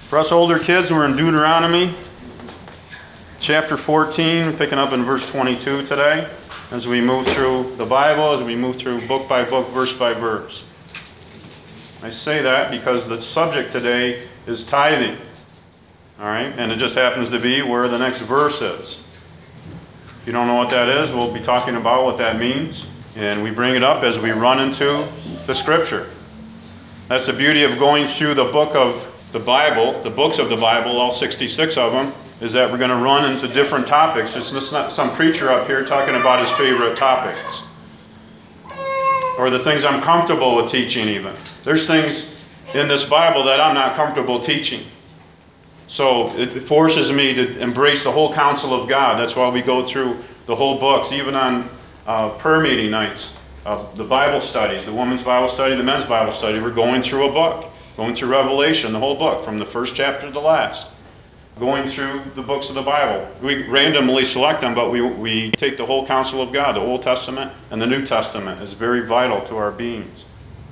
For us older kids, we're in Deuteronomy chapter 14, we're picking up in verse 22 today, as we move through the Bible, as we move through book by book, verse by verse. I say that because the subject today is tithing. All right, and it just happens to be where the next verse is. If you don't know what that is, we'll be talking about what that means, and we bring it up as we run into the Scripture. That's the beauty of going through the book of the Bible, the books of the Bible, all 66 of them, is that we're going to run into different topics. It's just not some preacher up here talking about his favorite topics, or the things I'm comfortable with teaching even. There's things in this Bible that I'm not comfortable teaching. So it forces me to embrace the whole counsel of God. That's why we go through the whole books, even on prayer meeting nights, the Bible studies, the women's Bible study, the men's Bible study. We're going through a book, going through Revelation, the whole book, from the first chapter to the last. Going through the books of the Bible. We randomly select them, but we take the whole counsel of God. The Old Testament and the New Testament is very vital to our beings.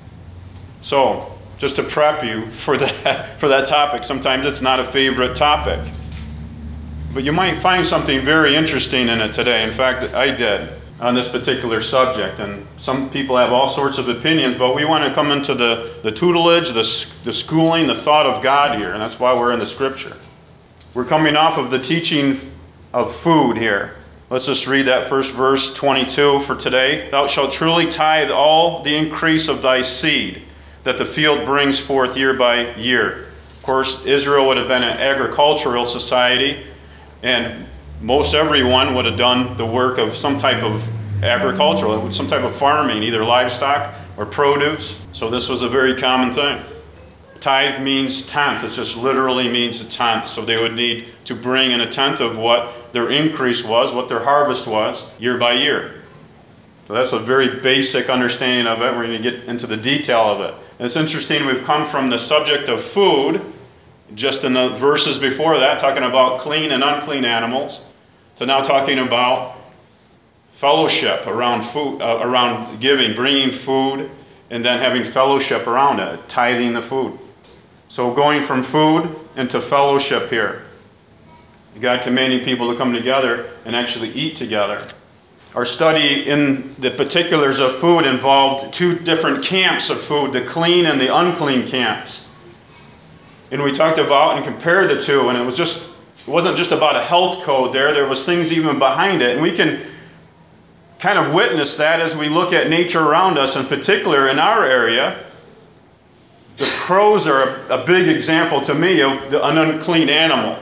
So, just to prep you for that topic, sometimes it's not a favorite topic. But you might find something very interesting in it today. In fact, I did on this particular subject. And some people have all sorts of opinions, but we want to come into the tutelage, the schooling, the thought of God here. And that's why we're in the Scripture. We're coming off of the teaching of food here. Let's just read that first verse, 22, for today. Thou shalt truly tithe all the increase of thy seed, that the field brings forth year by year. Of course, Israel would have been an agricultural society, and most everyone would have done the work of some type of agricultural, some type of farming, either livestock or produce. So this was a very common thing. Tithe means tenth. It just literally means a tenth. So they would need to bring in a tenth of what their increase was, what their harvest was, year by year. So that's a very basic understanding of it. We're going to get into the detail of it. And it's interesting, we've come from the subject of food, just in the verses before that, talking about clean and unclean animals, to now talking about fellowship around food, around giving, bringing food, and then having fellowship around it, tithing the food. So going from food into fellowship here. God commanding people to come together and actually eat together. Our study in the particulars of food involved two different camps of food, the clean and the unclean camps. And we talked about and compared the two, and it wasn't just about a health code there was things even behind it. And we can kind of witness that as we look at nature around us, in particular in our area. The crows are a big example to me of an unclean animal.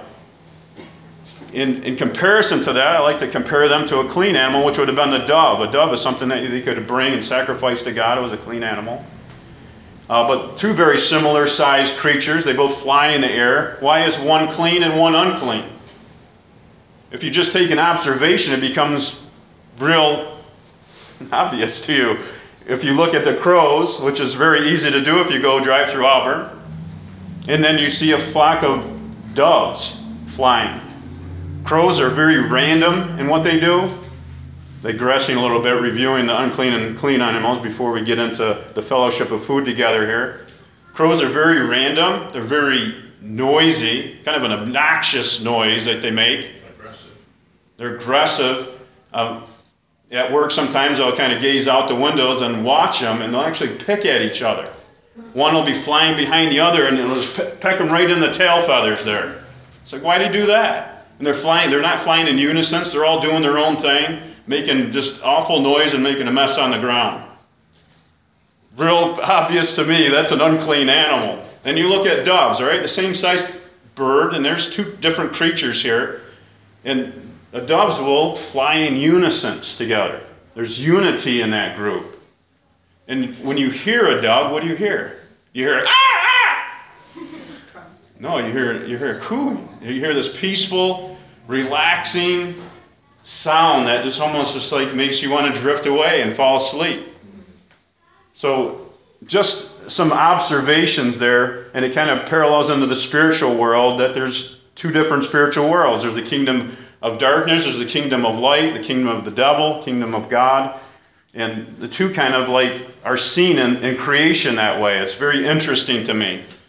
In comparison to that, I like to compare them to a clean animal, which would have been the dove. A dove is something that they could bring and sacrifice to God. It was a clean animal. But two very similar sized creatures. They both fly in the air. Why is one clean and one unclean? If you just take an observation, it becomes real obvious to you. If you look at the crows, which is very easy to do if you go drive through Auburn, and then you see a flock of doves flying. Crows are very random in what they do. Digressing a little bit, reviewing the unclean and clean animals before we get into the fellowship of food together here. Crows are very random. They're very noisy, kind of an obnoxious noise that they make. They're aggressive. At work, sometimes I'll kind of gaze out the windows and watch them, and they'll actually pick at each other. One will be flying behind the other, and it'll just peck them right in the tail feathers there. It's like, why do you do that? And they're not flying in unison. They're all doing their own thing, making just awful noise and making a mess on the ground. Real obvious to me, that's an unclean animal. And you look at doves, all right? The same size bird, and there's two different creatures here. And the doves will fly in unison together. There's unity in that group. And when you hear a dove, what do you hear? You hear, ah, ah! No, you hear a cooing. You hear this peaceful, relaxing sound that just almost just like makes you want to drift away and fall asleep. So just some observations there, and it kind of parallels into the spiritual world, that there's two different spiritual worlds. There's the kingdom of darkness, there's the kingdom of light, the kingdom of the devil, kingdom of God. And the two kind of like are seen in creation that way. It's very interesting to me.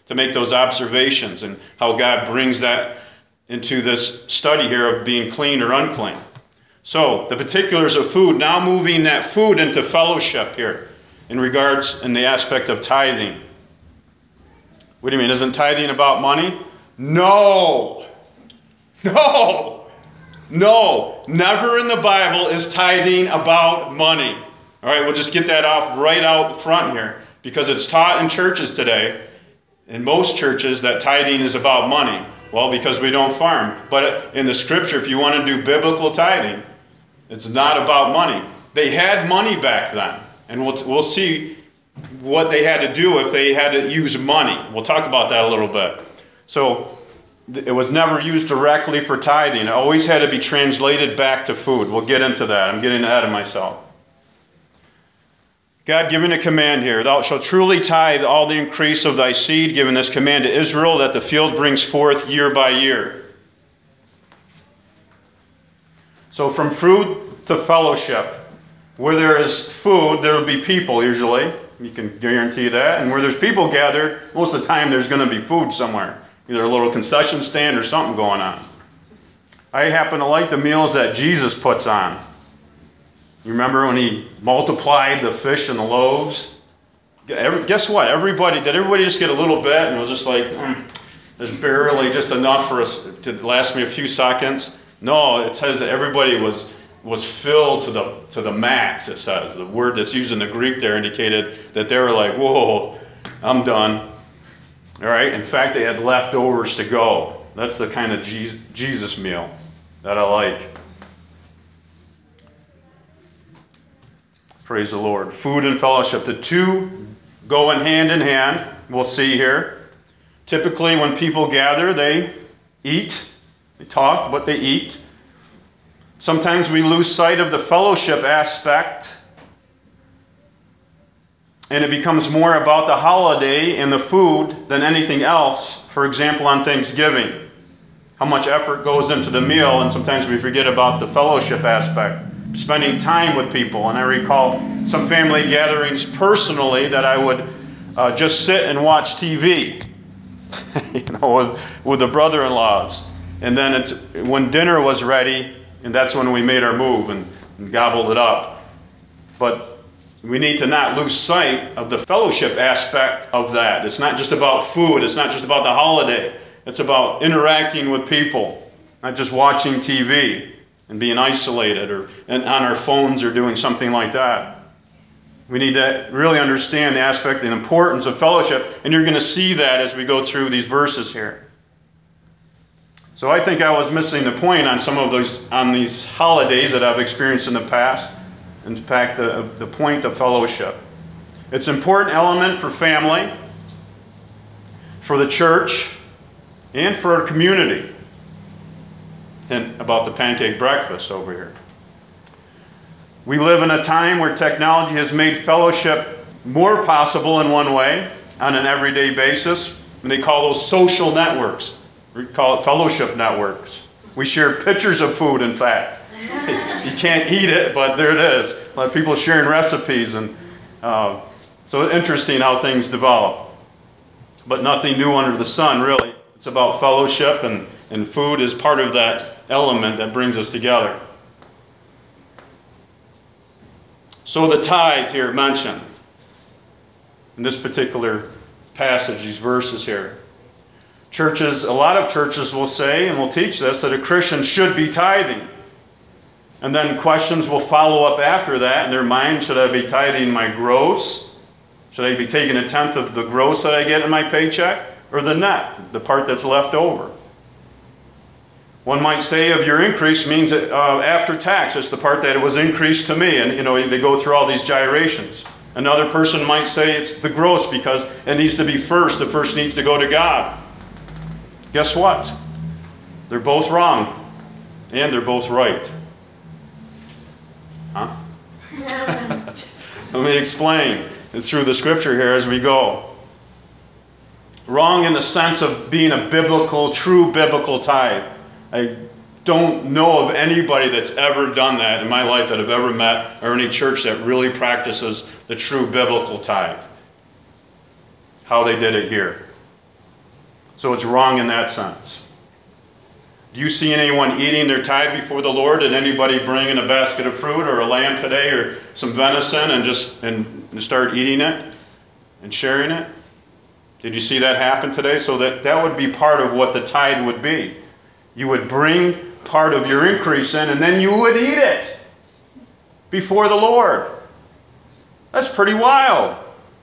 to make those observations and how God brings that into this study here of being clean or unclean. So, the particulars of food, now moving that food into fellowship here in regards in the aspect of tithing. What do you mean? Isn't tithing about money? No. No. No. Never in the Bible is tithing about money. All right, we'll just get that off right out front here, because it's taught in churches today, in most churches, that tithing is about money. Well, because we don't farm. But in the scripture, if you want to do biblical tithing, it's not about money. They had money back then, and we'll see what they had to do if they had to use money. We'll talk about that a little bit. So it was never used directly for tithing. It always had to be translated back to food. We'll get into that. I'm getting ahead of myself. God giving a command here. Thou shalt truly tithe all the increase of thy seed, giving this command to Israel, that the field brings forth year by year. So from food to fellowship. Where there is food, there will be people usually. You can guarantee that. And where there's people gathered, most of the time there's going to be food somewhere. Either a little concession stand or something going on. I happen to like the meals that Jesus puts on. You remember when he multiplied the fish and the loaves? Guess what? Did everybody just get a little bit? And it was just like, there's barely just enough for us to last me a few seconds. No, it says that everybody was filled to the max, it says. The word that's used in the Greek there indicated that they were like, whoa, I'm done. All right? In fact, they had leftovers to go. That's the kind of Jesus meal that I like. Praise the Lord. Food and fellowship. The two go in hand. We'll see here. Typically, when people gather, they eat. They talk, but they eat. Sometimes we lose sight of the fellowship aspect, and it becomes more about the holiday and the food than anything else. For example, on Thanksgiving, how much effort goes into the meal, and sometimes we forget about the fellowship aspect. Spending time with people. And I recall some family gatherings personally that I would just sit and watch TV with the brother-in-laws. And then when dinner was ready, and that's when we made our move and gobbled it up. But we need to not lose sight of the fellowship aspect of that. It's not just about food. It's not just about the holiday. It's about interacting with people, not just watching TV and being isolated or on our phones or doing something like that. We need to really understand the aspect and importance of fellowship, and you're going to see that as we go through these verses here. So I think I was missing the point on some of these holidays that I've experienced in the past. In fact, the point of fellowship. It's an important element for family, for the church, and for our community. And about the pancake breakfast over here. We live in a time where technology has made fellowship more possible in one way on an everyday basis. And they call those social networks. We call it fellowship networks. We share pictures of food, in fact. You can't eat it, but there it is. A lot of people sharing recipes. And so it's interesting how things develop. But nothing new under the sun, really. It's about fellowship, and food is part of that element that brings us together. So the tithe here mentioned in this particular passage, these verses here. A lot of churches will say, and will teach this, that a Christian should be tithing. And then questions will follow up after that in their mind. Should I be tithing my gross? Should I be taking 1/10 of the gross that I get in my paycheck? Or the net, the part that's left over? One might say of your increase means that after tax, it's the part that it was increased to me. And, they go through all these gyrations. Another person might say it's the gross because it needs to be first. The first needs to go to God. Guess what? They're both wrong. And they're both right. Huh? Let me explain through the scripture here as we go. Wrong in the sense of being a true biblical tithe. I don't know of anybody that's ever done that in my life that I've ever met, or any church that really practices the true biblical tithe. How they did it here. So it's wrong in that sense. Do you see anyone eating their tithe before the Lord? Did anybody bring in a basket of fruit or a lamb today or some venison and start eating it and sharing it? Did you see that happen today? So that would be part of what the tithe would be. You would bring part of your increase in, and then you would eat it before the Lord. That's pretty wild.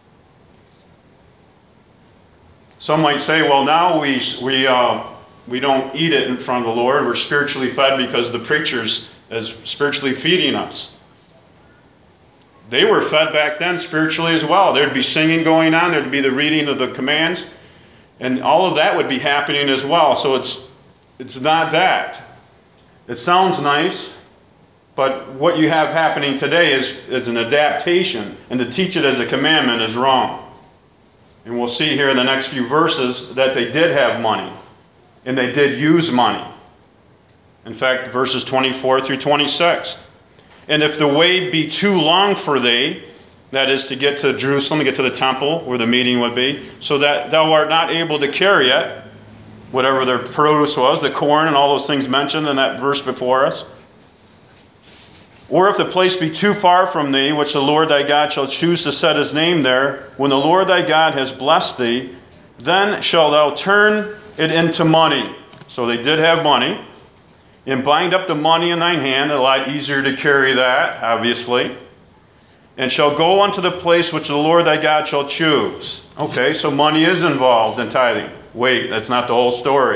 Some might say, well, now we don't eat it in front of the Lord. We're spiritually fed because the preachers is spiritually feeding us. They were fed back then spiritually as well. There'd be singing going on. There'd be the reading of the commands. And all of that would be happening as well. So it's not that. It sounds nice, but what you have happening today is an adaptation. And to teach it as a commandment is wrong. And we'll see here in the next few verses that they did have money. And they did use money. In fact, verses 24 through 26. And if the way be too long for thee, that is to get to Jerusalem, to get to the temple where the meeting would be, so that thou art not able to carry it, whatever their produce was, the corn and all those things mentioned in that verse before us. Or if the place be too far from thee, which the Lord thy God shall choose to set his name there, when the Lord thy God has blessed thee, then shalt thou turn it into money. So they did have money. And bind up the money in thine hand, a lot easier to carry that, obviously. And shall go unto the place which the Lord thy God shall choose. Okay, so money is involved in tithing. Wait, that's not the whole story.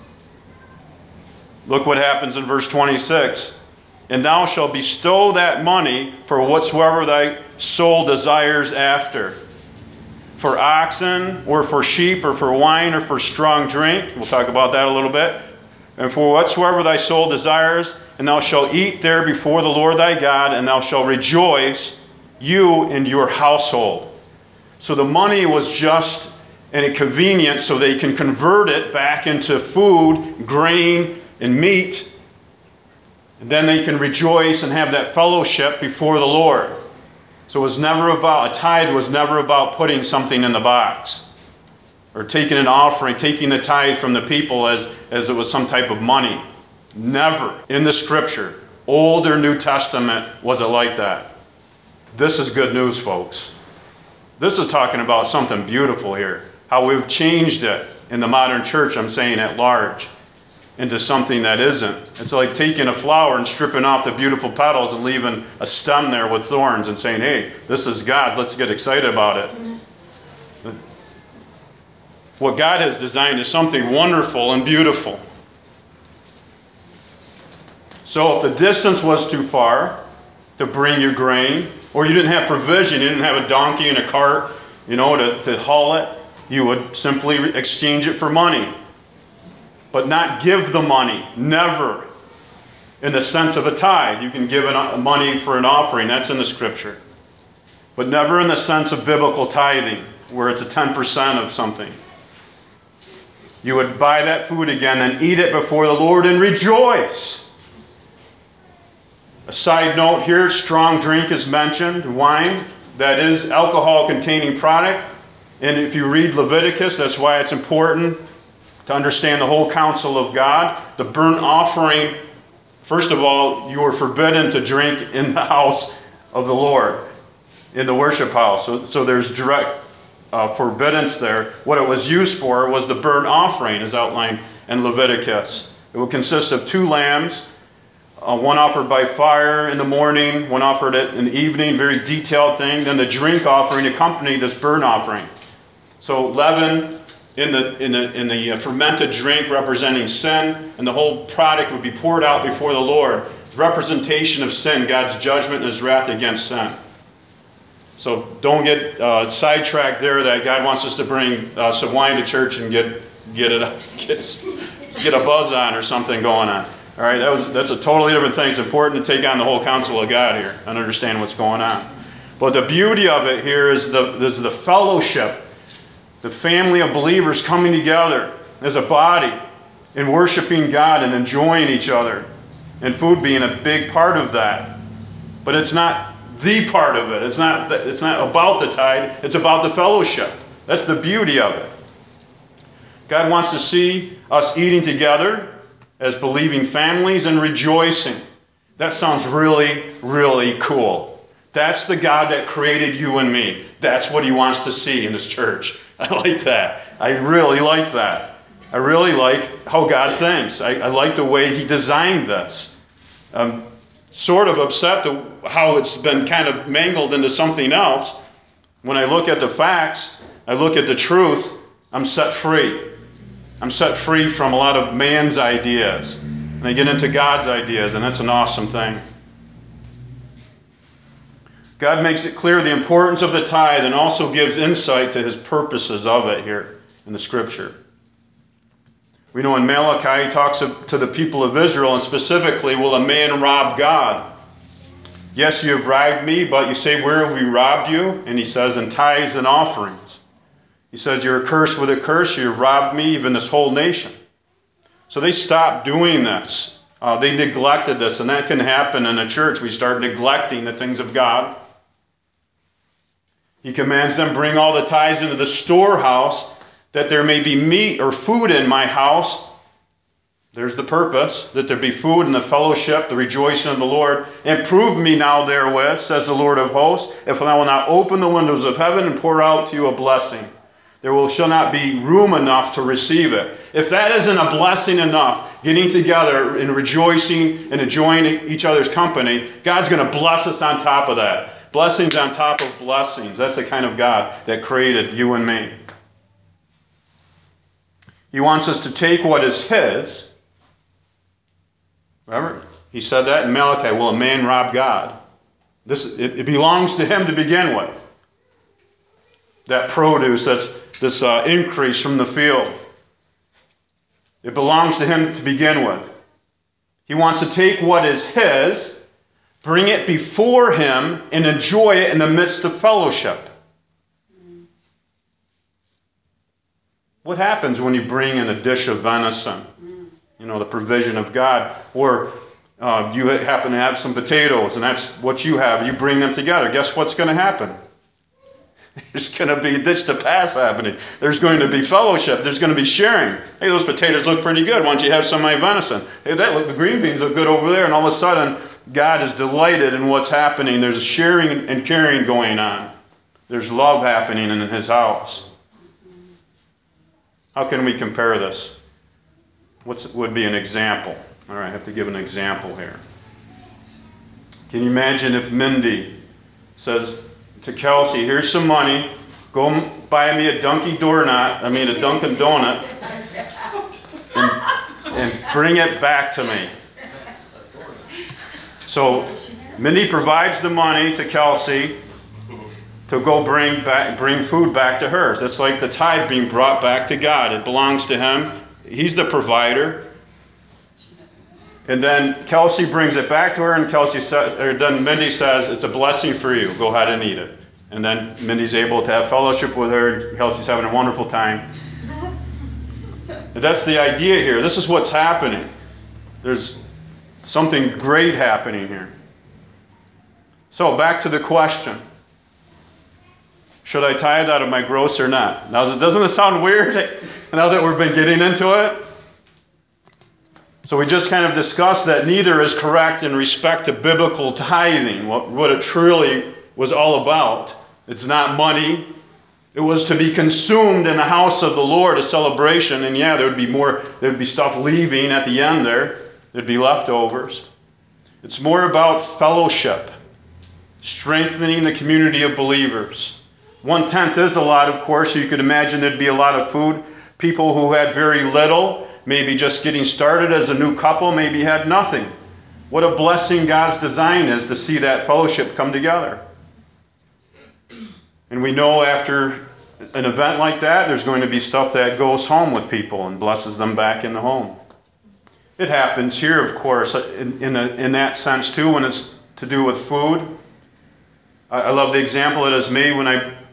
Look what happens in verse 26. And thou shalt bestow that money for whatsoever thy soul desires after. For oxen, or for sheep, or for wine, or for strong drink. We'll talk about that a little bit. And for whatsoever thy soul desires, and thou shalt eat there before the Lord thy God, and thou shalt rejoice, you and your household. So the money was just an inconvenience so they can convert it back into food, grain, and meat. And then they can rejoice and have that fellowship before the Lord. So it was never about, a tithe was never about putting something in the box. Or taking an offering, taking the tithe from the people as it was some type of money. Never in the Scripture, Old or New Testament, was it like that. This is good news, folks. This is talking about something beautiful here. How we've changed it in the modern church, I'm saying at large, into something that isn't. It's like taking a flower and stripping off the beautiful petals and leaving a stem there with thorns and saying, hey, this is God, let's get excited about it. What God has designed is something wonderful and beautiful. So if the distance was too far to bring your grain, or you didn't have provision, you didn't have a donkey and a cart, to haul it, you would simply exchange it for money. But not give the money, never. In the sense of a tithe, you can give money for an offering, that's in the Scripture. But never in the sense of biblical tithing, where it's a 10% of something. You would buy that food again and eat it before the Lord and rejoice. A side note here, strong drink is mentioned, wine. That is alcohol-containing product. And if you read Leviticus, that's why it's important to understand the whole counsel of God. The burnt offering, first of all, you were forbidden to drink in the house of the Lord, in the worship house. So there's direct forbiddance there. What it was used for was the burnt offering, as outlined in Leviticus. It would consist of 2 lambs, one offered by fire in the morning, one offered in the evening, very detailed thing. Then the drink offering accompanied this burnt offering. So leaven in the fermented drink representing sin, and the whole product would be poured out before the Lord. Representation of sin, God's judgment and his wrath against sin. So don't get sidetracked there that God wants us to bring some wine to church and get a buzz on or something going on. All right, that's a totally different thing. It's important to take on the whole counsel of God here and understand what's going on. But the beauty of it here is the fellowship, the family of believers coming together as a body and worshiping God and enjoying each other, and food being a big part of that. But it's not the part of it. It's not about the tithe. It's about the fellowship. That's the beauty of it. God wants to see us eating together as believing families and rejoicing. That sounds really, really cool. That's the God that created you and me. That's what he wants to see in his church. I like that. I really like that. I really like how God thinks. I like the way he designed this. I'm sort of upset how it's been kind of mangled into something else. When I look at the facts, I look at the truth, I'm set free. I'm set free from a lot of man's ideas. And I get into God's ideas, and that's an awesome thing. God makes it clear the importance of the tithe and also gives insight to his purposes of it here in the scripture. We know in Malachi, he talks to the people of Israel, and specifically, will a man rob God? Yes, you have robbed me, but you say, where have we robbed you? And he says, in tithes and offerings. He says, you're accursed with a curse, you've robbed me, even this whole nation. So they stopped doing this. They neglected this, and that can happen in a church. We start neglecting the things of God. He commands them, bring all the tithes into the storehouse, that there may be meat or food in my house. There's the purpose, that there be food in the fellowship, the rejoicing of the Lord. And prove me now therewith, says the Lord of hosts, if I will not open the windows of heaven and pour out to you a blessing. Shall not be room enough to receive it. If that isn't a blessing enough, getting together and rejoicing and enjoying each other's company, God's going to bless us on top of that. Blessings on top of blessings. That's the kind of God that created you and me. He wants us to take what is his. Remember, he said that in Malachi, will a man rob God? It belongs to him to begin with. That produce, this increase from the field. It belongs to him to begin with. He wants to take what is his, bring it before him, and enjoy it in the midst of fellowship. What happens when you bring in a dish of venison? You know, the provision of God. Or you happen to have some potatoes, and that's what you have. You bring them together. Guess what's going to happen? There's going to be a ditch to pass happening. There's going to be fellowship. There's going to be sharing. Hey, those potatoes look pretty good. Why don't you have some of my venison? Hey, the green beans look good over there. And all of a sudden, God is delighted in what's happening. There's sharing and caring going on. There's love happening in his house. How can we compare this? What would be an example? All right, I have to give an example here. Can you imagine if Mindy says to Kelsey, here's some money, go buy me a Dunkin' Donut, and bring it back to me. So Mindy provides the money to Kelsey to go bring food back to her. That's like the tithe being brought back to God. It belongs to him. He's the provider. And then Kelsey brings it back to her, and then Mindy says, it's a blessing for you. Go ahead and eat it. And then Mindy's able to have fellowship with her, and Kelsey's having a wonderful time. But that's the idea here. This is what's happening. There's something great happening here. So back to the question. Should I tithe out of my gross or not? Now, doesn't it sound weird now that we've been getting into it? So we just kind of discussed that neither is correct in respect to biblical tithing, what it truly was all about. It's not money. It was to be consumed in the house of the Lord, a celebration. And yeah, there'd be stuff leaving at the end there. There'd be leftovers. It's more about fellowship, strengthening the community of believers. 1/10 is a lot, of course. So you could imagine there'd be a lot of food. People who had very little, maybe just getting started as a new couple, maybe had nothing. What a blessing God's design is to see that fellowship come together. And we know after an event like that, there's going to be stuff that goes home with people and blesses them back in the home. It happens here, of course, in that sense too, when it's to do with food. I love the example it is made when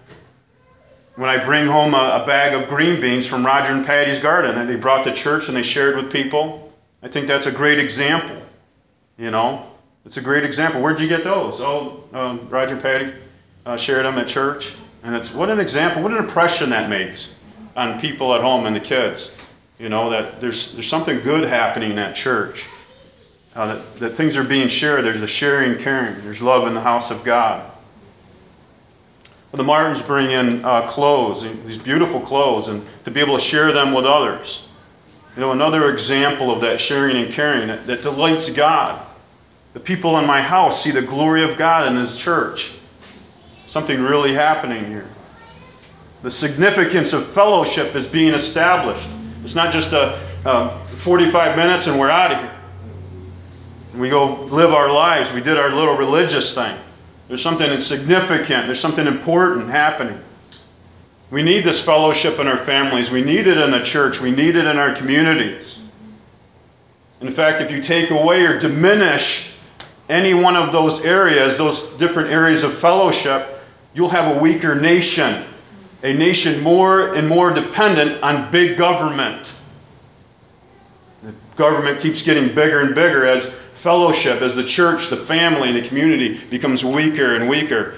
I bring home a bag of green beans from Roger and Patty's garden that they brought to church and they shared with people. I think that's a great example. You know, it's a great example. Where'd you get those? Roger and Patty shared them at church. And what an example, what an impression that makes on people at home and the kids. You know, that there's something good happening at church. That things are being shared. There's a sharing and caring. There's love in the house of God. Well, the Martins bring in clothes, these beautiful clothes, and to be able to share them with others. You know, another example of that sharing and caring that delights God. The people in my house see the glory of God in His church. Something really happening here. The significance of fellowship is being established. It's not just 45 minutes and we're out of here. We go live our lives. We did our little religious thing. There's something significant. There's something important happening. We need this fellowship in our families. We need it in the church. We need it in our communities. In fact, if you take away or diminish any one of those areas, those different areas of fellowship, you'll have a weaker nation. A nation more and more dependent on big government. The government keeps getting bigger and bigger as fellowship, as the church, the family, the community becomes weaker and weaker.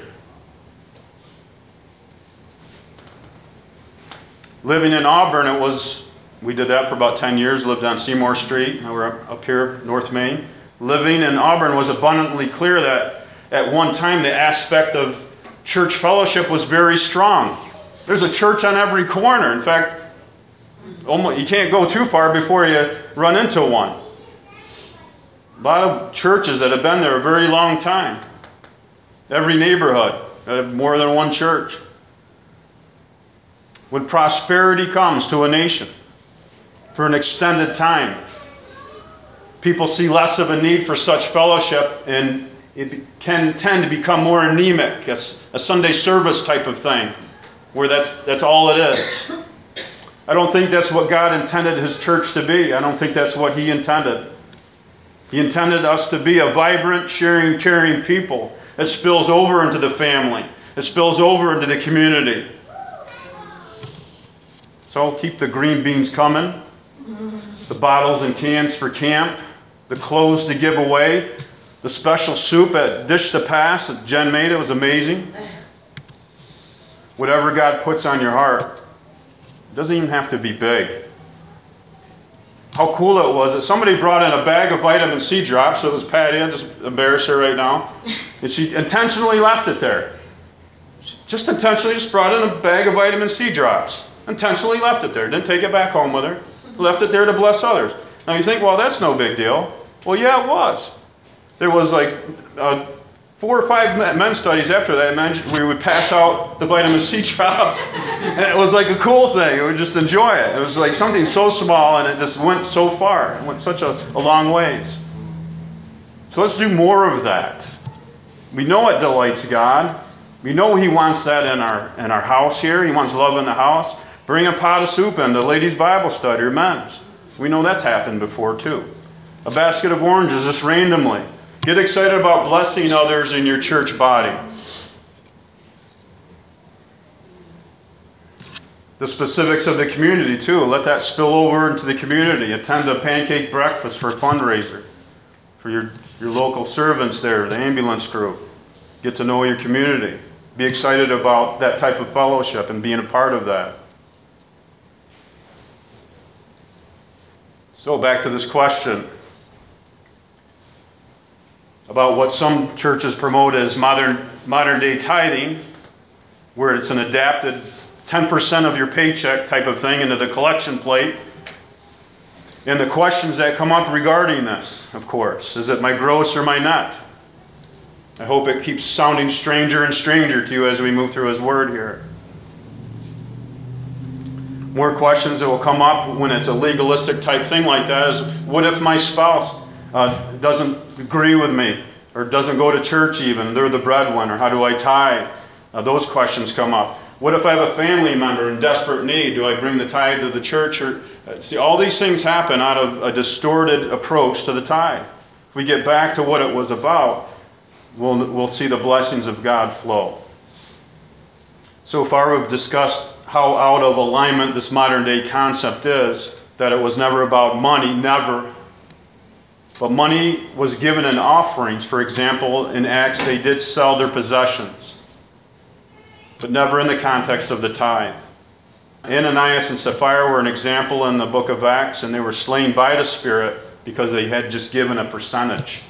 Living in Auburn, we did that for about 10 years, lived on Seymour Street. Now we're up here, North Main. Living in Auburn was abundantly clear that at one time the aspect of church fellowship was very strong. There's a church on every corner. In fact, you can't go too far before you run into one. A lot of churches that have been there a very long time. Every neighborhood had more than one church. When prosperity comes to a nation for an extended time, people see less of a need for such fellowship, and it can tend to become more anemic, a Sunday service type of thing, where that's all it is. I don't think that's what God intended His church to be. I don't think that's what He intended. He intended us to be a vibrant, sharing, caring people that spills over into the family, that spills over into the community. So keep the green beans coming, the bottles and cans for camp, the clothes to give away, the special soup at Dish to Pass that Jen made. It was amazing. Whatever God puts on your heart. It doesn't even have to be big. How cool it was that somebody brought in a bag of vitamin C drops. So it was Patty. I just embarrass her right now. And she intentionally left it there. She just intentionally brought in a bag of vitamin C drops. Intentionally left it there. Didn't take it back home with her. Left it there to bless others. Now you think, well, that's no big deal. Well, yeah, it was. There was like 4 or 5 men's studies after that. We would pass out the vitamin C drops. And it was like a cool thing. We would just enjoy it. It was like something so small, and it just went so far. It went such a long ways. So let's do more of that. We know it delights God. We know He wants that in our house here. He wants love in the house. Bring a pot of soup in the ladies' Bible study or men's. We know that's happened before too. A basket of oranges just randomly. Get excited about blessing others in your church body. The specifics of the community too. Let that spill over into the community. Attend a pancake breakfast for a fundraiser for your local servants there, the ambulance crew. Get to know your community. Be excited about that type of fellowship and being a part of that. So back to this question about what some churches promote as modern day tithing, where it's an adapted 10% of your paycheck type of thing into the collection plate. And the questions that come up regarding this, of course, is it my gross or my net? I hope it keeps sounding stranger and stranger to you as we move through His Word here. More questions that will come up when it's a legalistic type thing like that is, what if my spouse doesn't agree with me or doesn't go to church even? They're the breadwinner. How do I tithe? Those questions come up. What if I have a family member in desperate need? Do I bring the tithe to the church? See, all these things happen out of a distorted approach to the tithe. If we get back to what it was about, we'll see the blessings of God flow. So far we've discussed how out of alignment this modern day concept is, that it was never about money, never. But money was given in offerings. For example, in Acts they did sell their possessions, but never in the context of the tithe. Ananias and Sapphira were an example in the book of Acts, and they were slain by the Spirit because they had just given a percentage.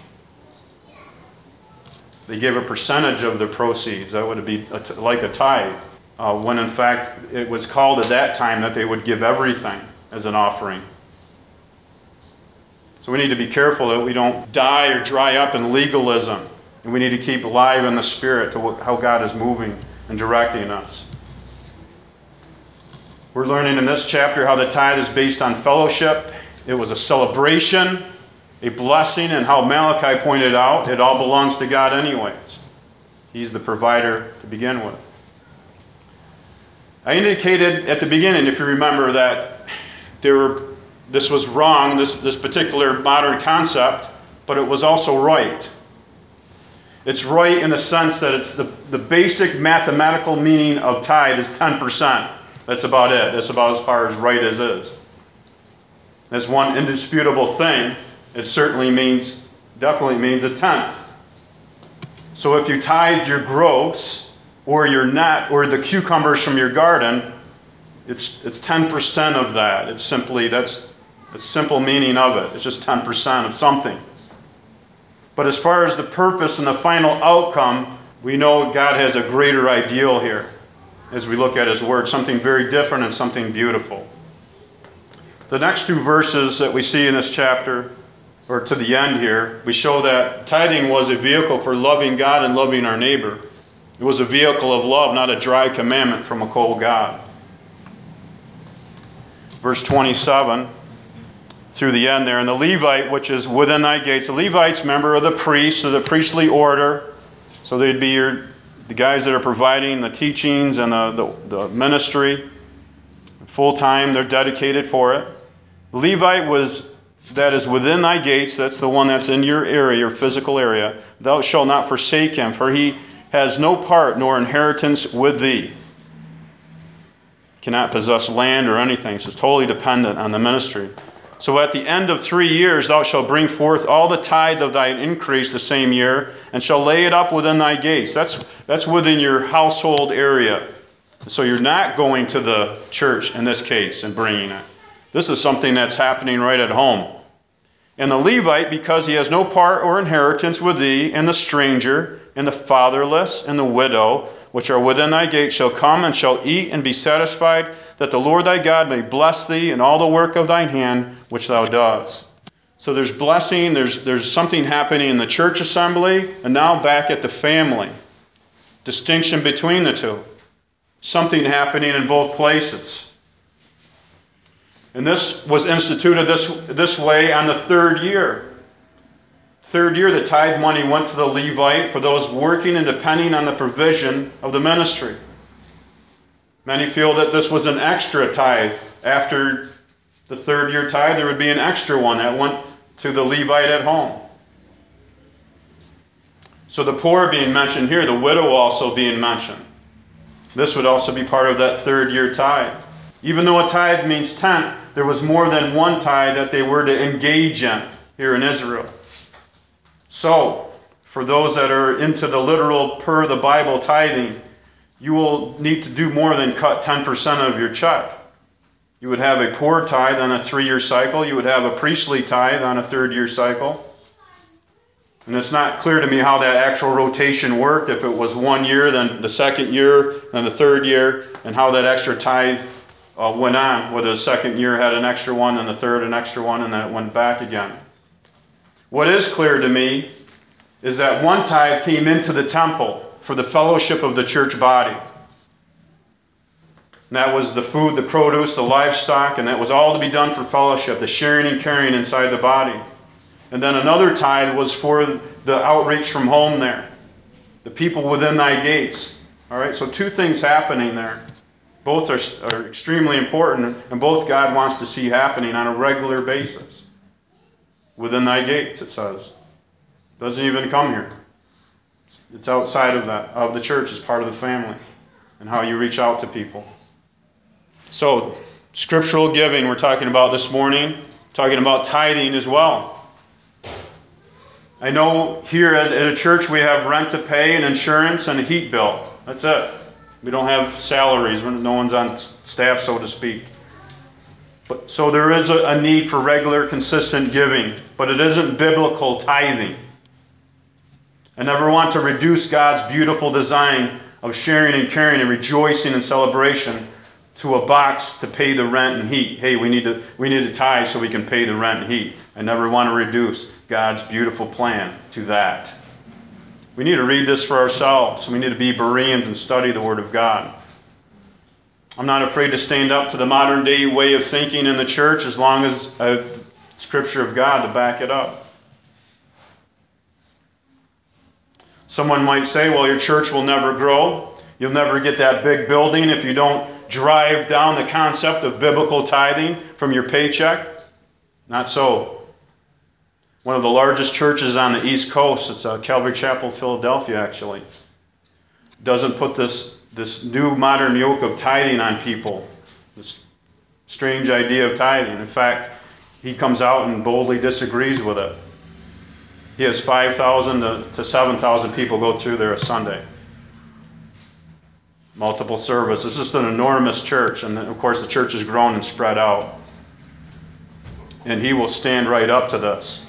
They gave a percentage of their proceeds. That would be like a tithe, when in fact it was called at that time that they would give everything as an offering. So we need to be careful that we don't die or dry up in legalism. And we need to keep alive in the Spirit to how God is moving and directing us. We're learning in this chapter how the tithe is based on fellowship. It was a celebration, a blessing, and how Malachi pointed out, it all belongs to God anyways. He's the provider to begin with. I indicated at the beginning, if you remember, that this was wrong, this particular modern concept, but it was also right. It's right in the sense that it's the basic mathematical meaning of tithe is 10%. That's about it. That's about as far as right as is. That's one indisputable thing. It definitely means a tenth. So if you tithe your gross, or the cucumbers from your garden, it's 10% of that. That's the simple meaning of it. It's just 10% of something. But as far as the purpose and the final outcome, we know God has a greater ideal here as we look at His Word, something very different and something beautiful. The next two verses that we see in this chapter, or to the end here, we show that tithing was a vehicle for loving God and loving our neighbor. It was a vehicle of love, not a dry commandment from a cold God. Verse 27, through the end there, and the Levite, which is within thy gates. The Levite's member of the priests, of the priestly order. So they'd be the guys that are providing the teachings and the ministry. Full time, they're dedicated for it. The Levite that is within thy gates, that's the one that's in your area, your physical area. Thou shalt not forsake him, for he has no part nor inheritance with thee. Cannot possess land or anything, so it's totally dependent on the ministry. So at the end of 3 years thou shalt bring forth all the tithe of thine increase the same year, and shall lay it up within thy gates. That's within your household area. So you're not going to the church in this case and bringing it. This is something that's happening right at home. And the Levite, because he has no part or inheritance with thee, and the stranger, and the fatherless, and the widow, which are within thy gate, shall come and shall eat and be satisfied, that the Lord thy God may bless thee in all the work of thine hand which thou dost. So there's blessing, there's something happening in the church assembly, and now back at the family. Distinction between the two. Something happening in both places. And this was instituted this way on the third year. Third year, the tithe money went to the Levite for those working and depending on the provision of the ministry. Many feel that this was an extra tithe. After the third year tithe, there would be an extra one that went to the Levite at home. So the poor being mentioned here, the widow also being mentioned. This would also be part of that third year tithe. Even though a tithe means tenth, there was more than one tithe that they were to engage in here in Israel. So, for those that are into the literal per the Bible tithing, you will need to do more than cut 10% of your check. You would have a poor tithe on a 3-year cycle. You would have a priestly tithe on a 3rd-year cycle. And it's not clear to me how that actual rotation worked, if it was 1 year, then the 2nd year, then the 3rd year, and how that extra tithe went on, whether the 2nd year had an extra one, and the 3rd an extra one, and then it went back again. What is clear to me is that one tithe came into the temple for the fellowship of the church body. And that was the food, the produce, the livestock, and that was all to be done for fellowship, the sharing and carrying inside the body. And then another tithe was for the outreach from home there, the people within thy gates. All right, so 2 things happening there. Both are extremely important, and both God wants to see happening on a regular basis. Within thy gates, it says. It doesn't even come here. It's outside of that, of the church, as part of the family, and how you reach out to people. So, scriptural giving we're talking about this morning, talking about tithing as well. I know here at a church we have rent to pay and insurance and a heat bill. That's it. We don't have salaries. No one's on staff, so to speak. So there is a need for regular, consistent giving, but it isn't biblical tithing. I never want to reduce God's beautiful design of sharing and caring and rejoicing and celebration to a box to pay the rent and heat. Hey, we need to tithe so we can pay the rent and heat. I never want to reduce God's beautiful plan to that. We need to read this for ourselves. We need to be Bereans and study the Word of God. I'm not afraid to stand up to the modern day way of thinking in the church as long as a Scripture of God to back it up. Someone might say, well, your church will never grow. You'll never get that big building if you don't drive down the concept of biblical tithing from your paycheck. Not so. One of the largest churches on the East Coast, it's Calvary Chapel, Philadelphia, actually, doesn't put this new modern yoke of tithing on people, this strange idea of tithing. In fact, he comes out and boldly disagrees with it. He has 5,000 to 7,000 people go through there a Sunday. Multiple services. It's just an enormous church, and of course the church has grown and spread out. And he will stand right up to this.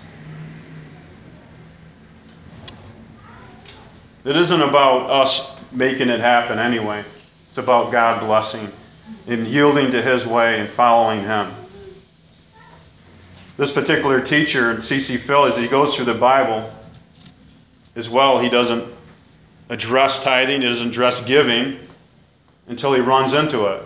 It isn't about us making it happen anyway. It's about God blessing and yielding to His way and following Him. This particular teacher, C.C. Phil, as he goes through the Bible as well, he doesn't address tithing, he doesn't address giving until he runs into it.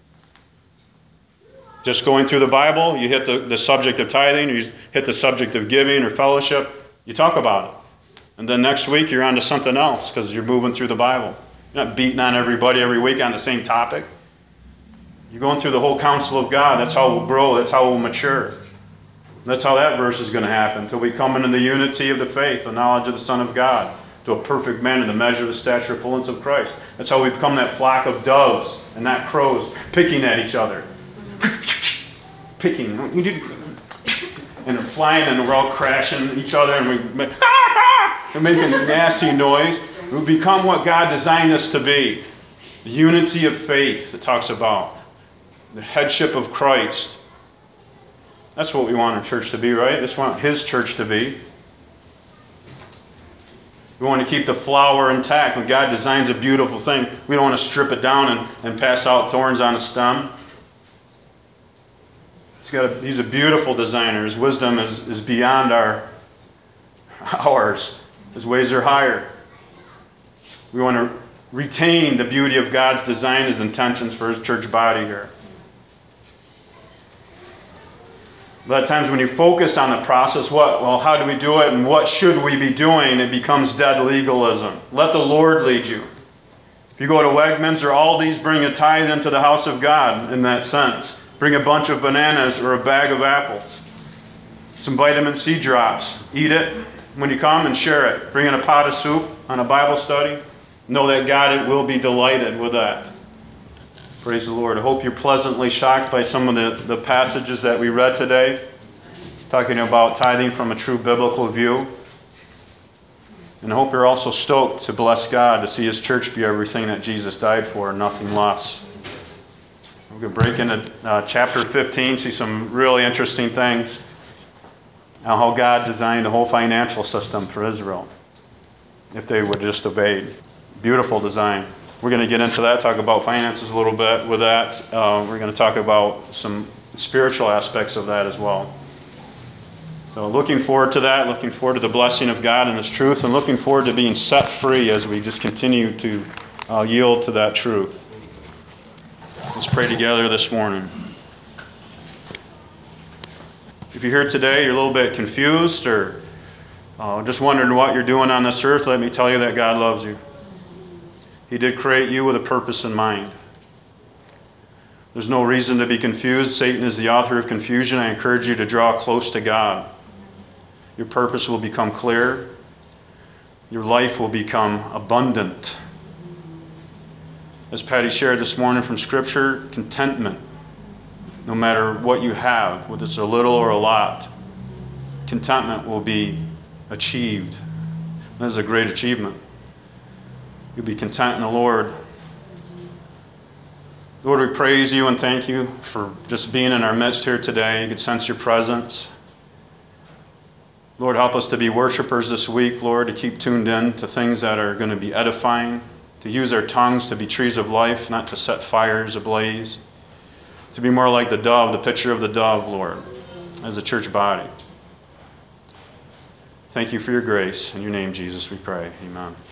Just going through the Bible, you hit the subject of tithing, or you hit the subject of giving or fellowship, you talk about it. And then next week you're on to something else because you're moving through the Bible. You're not beating on everybody every week on the same topic. You're going through the whole counsel of God. That's how we'll grow. That's how we'll mature. That's how that verse is going to happen until we come into the unity of the faith, the knowledge of the Son of God, to a perfect man in the measure of the stature of fullness of Christ. That's how we become that flock of doves and not crows picking at each other. Picking. And they're flying and we're all crashing each other and we're making a nasty noise. We become what God designed us to be. The unity of faith it talks about. The headship of Christ. That's what we want our church to be, right? That's what His church to be. We want to keep the flower intact. When God designs a beautiful thing, we don't want to strip it down and pass out thorns on a stem. He's a beautiful designer. His wisdom is beyond ours. His ways are higher. We want to retain the beauty of God's design, His intentions for His church body here. A lot of times when you focus on the process, how do we do it and what should we be doing, it becomes dead legalism. Let the Lord lead you. If you go to Wegmans or Aldi's, bring a tithe into the house of God in that sense. Bring a bunch of bananas or a bag of apples. Some vitamin C drops. Eat it when you come and share it. Bring in a pot of soup on a Bible study. Know that God will be delighted with that. Praise the Lord. I hope you're pleasantly shocked by some of the passages that we read today, talking about tithing from a true biblical view. And I hope you're also stoked to bless God to see His church be everything that Jesus died for, nothing less. We're going to break into chapter 15, see some really interesting things on how God designed the whole financial system for Israel, if they would just obeyed. Beautiful design. We're going to get into that, talk about finances a little bit with that. We're going to talk about some spiritual aspects of that as well. So looking forward to that, looking forward to the blessing of God and His truth, and looking forward to being set free as we just continue to yield to that truth. Let's pray together this morning. If you're here today, you're a little bit confused or just wondering what you're doing on this earth, let me tell you that God loves you. He did create you with a purpose in mind. There's no reason to be confused. Satan is the author of confusion. I encourage you to draw close to God. Your purpose will become clear. Your life will become abundant. As Patty shared this morning from Scripture, contentment. No matter what you have, whether it's a little or a lot, contentment will be achieved. That is a great achievement. You'll be content in the Lord. Lord, we praise you and thank you for just being in our midst here today. You could sense your presence. Lord, help us to be worshipers this week, Lord, to keep tuned in to things that are going to be edifying, to use our tongues to be trees of life, not to set fires ablaze, to be more like the dove, the picture of the dove, Lord, as a church body. Thank you for your grace. In your name, Jesus, we pray. Amen.